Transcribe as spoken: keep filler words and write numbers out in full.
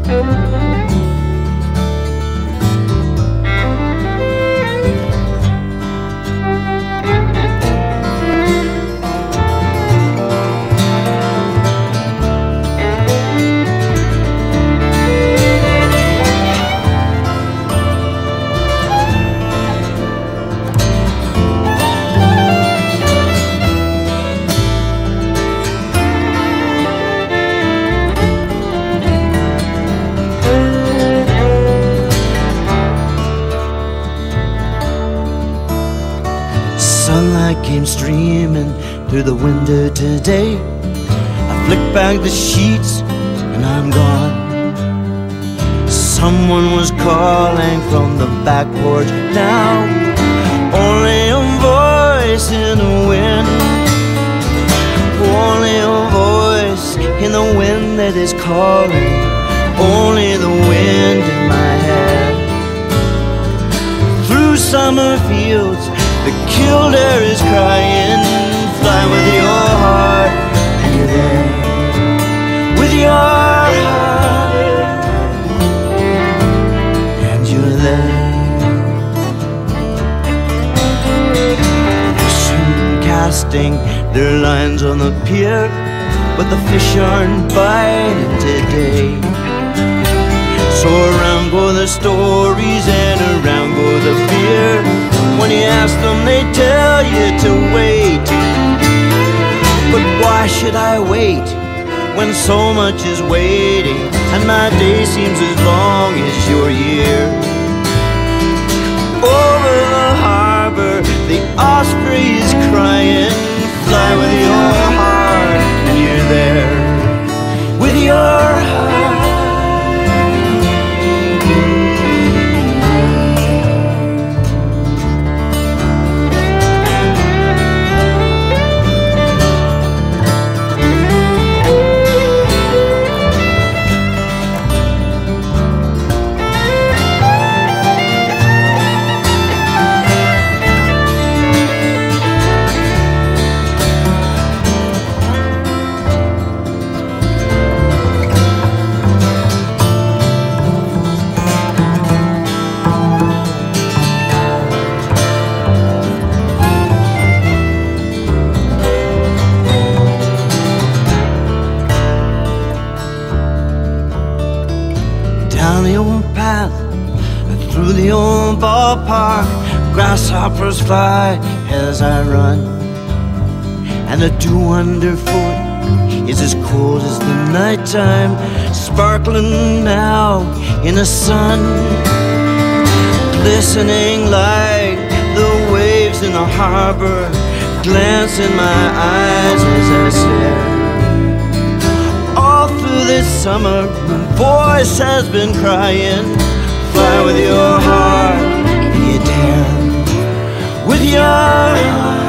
Sunlight came streaming through the window today. I flick back the sheets and I'm gone. Someone was calling from the back porch now. Only a voice in the wind. Only a voice in the wind that is calling. Only the wind in my head. Through summer fields the killer is crying. Fly with your heart, and you're there. With your heart, and you're there. Fishing, casting their lines on the pier, but the fish aren't biting today. So around go the stories and around go the fear. When you ask them, they tell you to wait. But why should I wait when so much is waiting, and my day seems as long as your year? Over the harbor, the osprey is crying. Fly with your heart, and you're there. With your heart. Down the old path, through the old ballpark, grasshoppers fly as I run, and the dew underfoot is as cold as the nighttime, sparkling now in the sun, glistening like the waves in the harbor, glance in my eyes as I stare. This summer, my voice has been crying. Fly with your heart, if you dare. With your heart.